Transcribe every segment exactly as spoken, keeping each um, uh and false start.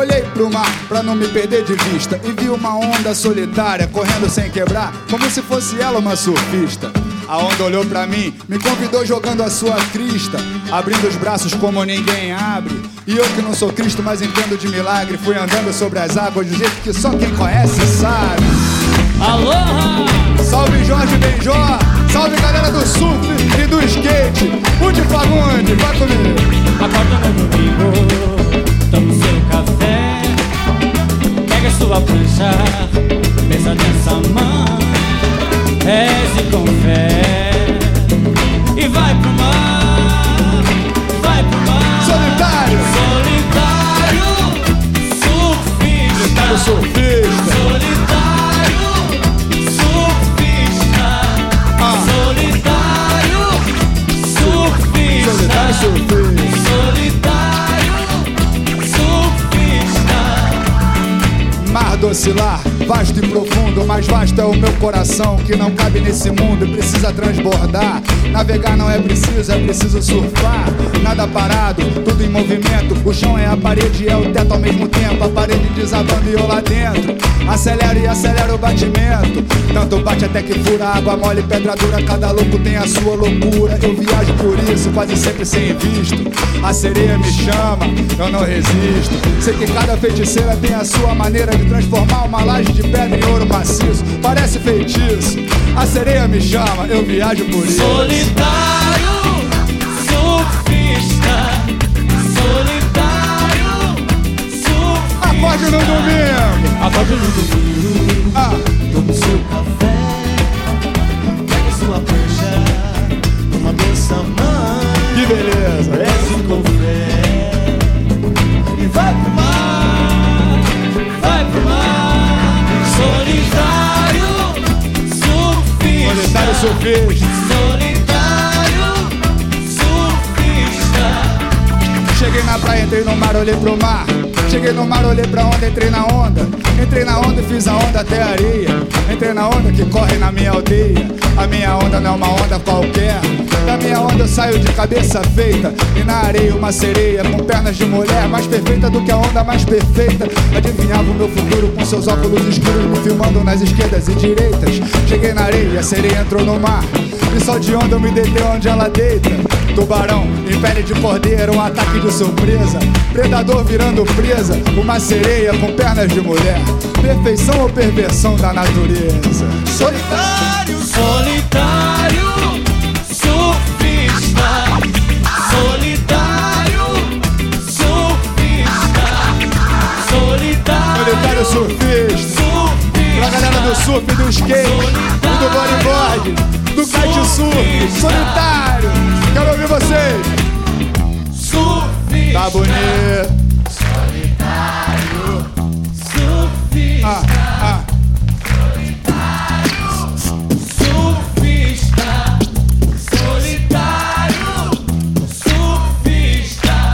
Olhei pro mar pra não me perder de vista e vi uma onda solitária correndo sem quebrar, como se fosse ela uma surfista. A onda olhou pra mim, me convidou jogando a sua crista, abrindo os braços como ninguém abre. E eu que não sou Cristo, mas entendo de milagre, fui andando sobre as águas do jeito que só quem conhece sabe. Aloha! Salve Jorge Benjó, salve galera do surf e do skate. Pude Fagundes, vai comigo. Acorda no domingo, toma seu café, pega sua prancha, pensa nessa mão, reze com fé e vai pro mar, vai pro mar. Solitário, solitário, surfista, solitário surfista, solitário, surfista, ah. solitário, surfista, solitário surfista. solitário, surfista. Mar do oscilar, vasto e profundo, mais vasto é o meu coração, que não cabe nesse mundo e precisa transbordar. Navegar não é preciso, é preciso surfar. Nada parado, tudo em movimento. O chão é a parede e é o teto ao mesmo tempo. A parede desabando e eu lá dentro. Acelera e acelera o batimento. Tanto bate até que fura, água mole, pedra dura. Cada louco tem a sua loucura. Eu viajo por isso, quase sempre sem visto. A sereia me chama, eu não resisto. Sei que cada feiticeira tem a sua maneira de transformar uma laje de pedra em ouro maciço. Parece feitiço. A sereia me chama, eu viajo por isso. Solitário, surfista, solitário, surfista. Acorde no domingo. Acorde no domingo, Ah, toma seu café, pega sua prancha, uma benção mãe, que beleza. reze com fé e vai pro mar, vai pro mar. Solitário, surfista, Solitário surfista. solitário, surfista. Cheguei na praia, entrei no mar, olhei pro mar. Cheguei no mar, olhei pra onda, entrei na onda. Entrei na onda e fiz a onda até a areia. Entrei na onda que corre na minha aldeia. A minha onda não é uma onda qualquer. Da minha onda eu saio de cabeça feita. E na areia uma sereia com pernas de mulher, mais perfeita do que a onda mais perfeita. Adivinhava o meu futuro com seus óculos escuros, me filmando nas esquerdas e direitas. Cheguei na areia, a sereia entrou no mar. E só de onda eu me deitei onde ela deita. Tubarão em pele de cordeiro, um ataque de surpresa. Predador virando presa, uma sereia com pernas de mulher. Perfeição ou perversão da natureza? Solitário, Solitário, surfista, solitário, surfista, solitário, solitário surfista. Pra galera do surf, do skate, e do bodyboard, do kitesurf. Solitário, quero ouvir vocês. surfista, Tá bonito. solitário, surfista, Ah, ah. surfista, solitário, surfista.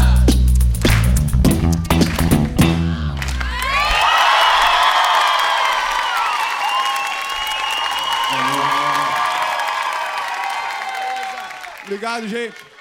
Obrigado, gente.